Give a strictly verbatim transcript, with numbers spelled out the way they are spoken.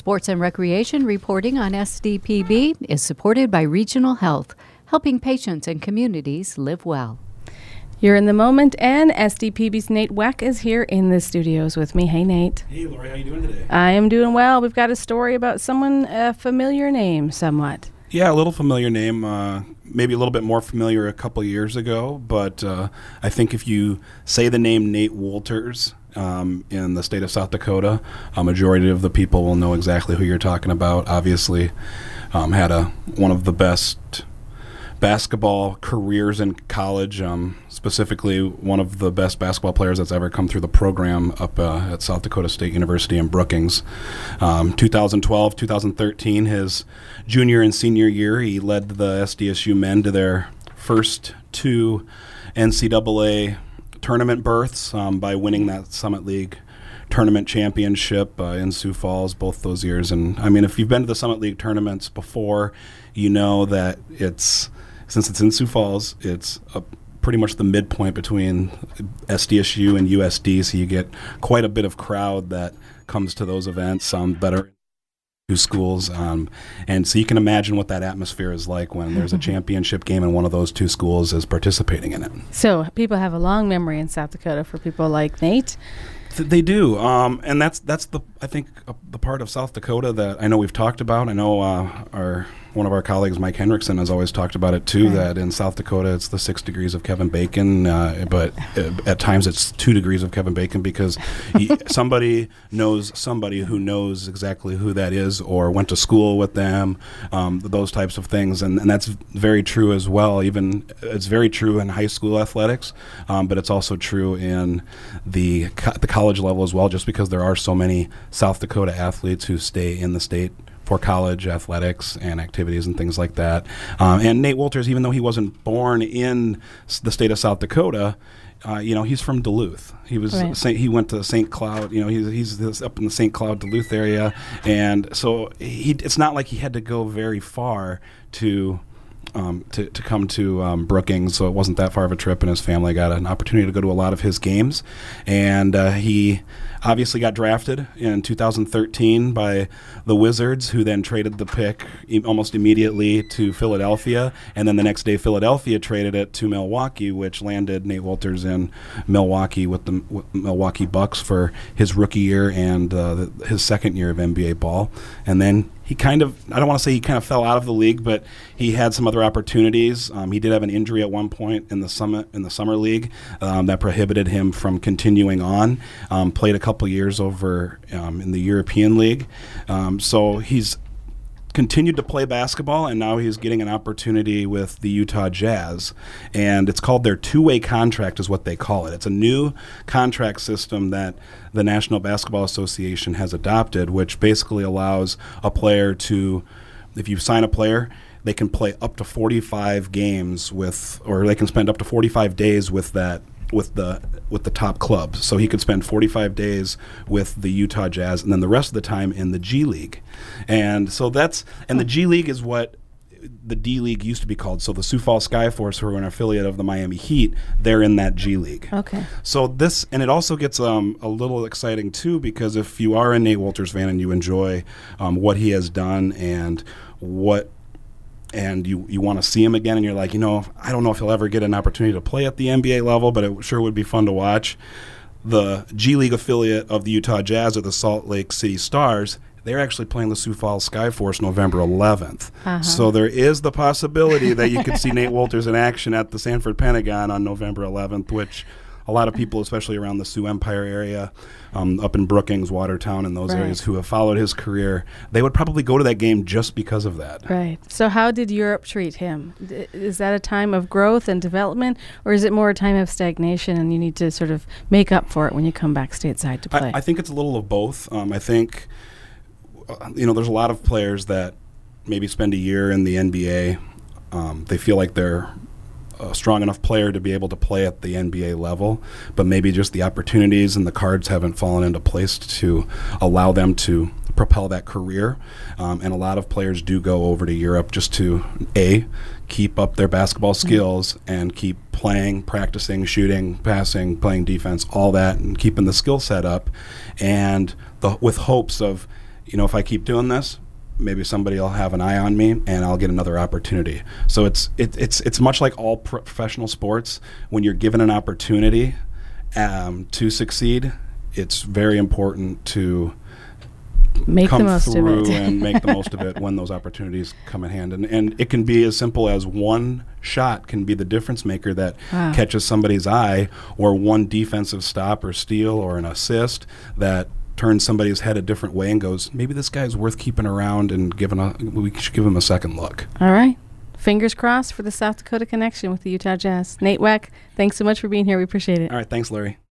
Sports and Recreation reporting on S D P B is supported by Regional Health, helping patients and communities live well. You're in the moment, and S D P B's Nate Weck is here in the studios with me. Hey, Nate. Hey, Lori, how you doing today? I am doing well. We've got a story about someone, a familiar name somewhat. Yeah, a little familiar name, uh, maybe a little bit more familiar a couple years ago, but uh, I think if you say the name Nate Wolters um, in the state of South Dakota, a majority of the people will know exactly who you're talking about. Obviously, um, had a one of the best basketball careers in college, um, specifically one of the best basketball players that's ever come through the program up uh, at South Dakota State University in Brookings. Um, twenty twelve, twenty thirteen, his junior and senior year, he led the S D S U men to their first two N C double A tournament berths um, by winning that Summit League tournament championship uh, in Sioux Falls both those years. And I mean, if you've been to the Summit League tournaments before, you know that it's since it's in Sioux Falls, it's a, pretty much the midpoint between S D S U and U S D, so you get quite a bit of crowd that comes to those events um, that are two schools. Um, and so you can imagine what that atmosphere is like when there's a championship game and one of those two schools is participating in it. So people have a long memory in South Dakota for people like Nate. Th- They do, um, and that's that's the I think uh, the part of South Dakota that I know we've talked about. I know uh, our one of our colleagues, Mike Hendrickson, has always talked about it too. Right. That in South Dakota it's the six degrees of Kevin Bacon, uh, but uh, at times it's two degrees of Kevin Bacon because he, somebody knows somebody who knows exactly who that is or went to school with them, um, those types of things, and, and that's very true as well. Even it's very true in high school athletics, um, but it's also true in the co- the college level as well, just because there are so many South Dakota athletes who stay in the state for college athletics and activities and things like that. Um, and Nate Wolters, even though he wasn't born in s- the state of South Dakota, uh, you know, he's from Duluth. He was Right. Saint, he went to Saint Cloud. You know, he's he's this up in the Saint Cloud Duluth area, and so he it's not like he had to go very far to. Um, to, to come to um, Brookings, so it wasn't that far of a trip, and his family got an opportunity to go to a lot of his games. And uh, he obviously got drafted in two thousand thirteen by the Wizards, who then traded the pick e- almost immediately to Philadelphia, and then the next day Philadelphia traded it to Milwaukee, which landed Nate Wolters in Milwaukee with the w- Milwaukee Bucks for his rookie year and uh, the, his second year of N B A ball. And then he kind of, I don't want to say he kind of fell out of the league, but he had some other opportunities. Um, he did have an injury at one point in the summit in the summer league um, that prohibited him from continuing on. Um, played a couple years over um, in the European League. Um, so he's continued to play basketball, and now he's getting an opportunity with the Utah Jazz, and it's called their two-way contract is what they call it. It's a new contract system that the National Basketball Association has adopted, which basically allows a player to, if you sign a player, they can play up to forty-five games with, or they can spend up to forty-five days with that with the with the top club. So he could spend forty-five days with the Utah Jazz and then the rest of the time in the G League. And so that's and the G League is what the D League used to be called. So the Sioux Falls Skyforce, who are an affiliate of the Miami Heat, they're in that G League. Okay. So this, and it also gets um, a little exciting too, because if you are a Nate Wolters fan and you enjoy um, what he has done and what and you, you want to see him again, and you're like, you know, I don't know if he'll ever get an opportunity to play at the N B A level, but it sure would be fun to watch. The G League affiliate of the Utah Jazz, or the Salt Lake City Stars, they're actually playing the Sioux Falls Skyforce November eleventh. Uh-huh. So there is the possibility that you could see Nate Wolters in action at the Sanford Pentagon on November eleventh, which a lot of people, especially around the Sioux Empire area, um, up in Brookings, Watertown, and those Right. areas who have followed his career, they would probably go to that game just because of that. Right. So how did Europe treat him? D- Is that a time of growth and development, or is it more a time of stagnation and you need to sort of make up for it when you come back stateside to play? I, I think it's a little of both. Um, I think, uh, you know, there's a lot of players that maybe spend a year in the N B A. Um, they feel like they're a strong enough player to be able to play at the N B A level, but maybe just the opportunities and the cards haven't fallen into place to allow them to propel that career. Um, and a lot of players do go over to Europe just to, A, keep up their basketball skills mm-hmm. and keep playing, practicing, shooting, passing, playing defense, all that, and keeping the skill set up, and the, with hopes of you know, if I keep doing this, maybe somebody will have an eye on me and I'll get another opportunity. So it's it, it's it's much like all pro- professional sports. When you're given an opportunity um, to succeed, it's very important to make come the most through of it and make the most of it when those opportunities come in hand. And and it can be as simple as one shot can be the difference maker that wow. catches somebody's eye, or one defensive stop or steal or an assist that turns somebody's head a different way and goes, maybe this guy's worth keeping around and giving a we should give him a second look. All right. Fingers crossed for the South Dakota connection with the Utah Jazz. Nate Weck, thanks so much for being here. We appreciate it. All right, thanks, Larry.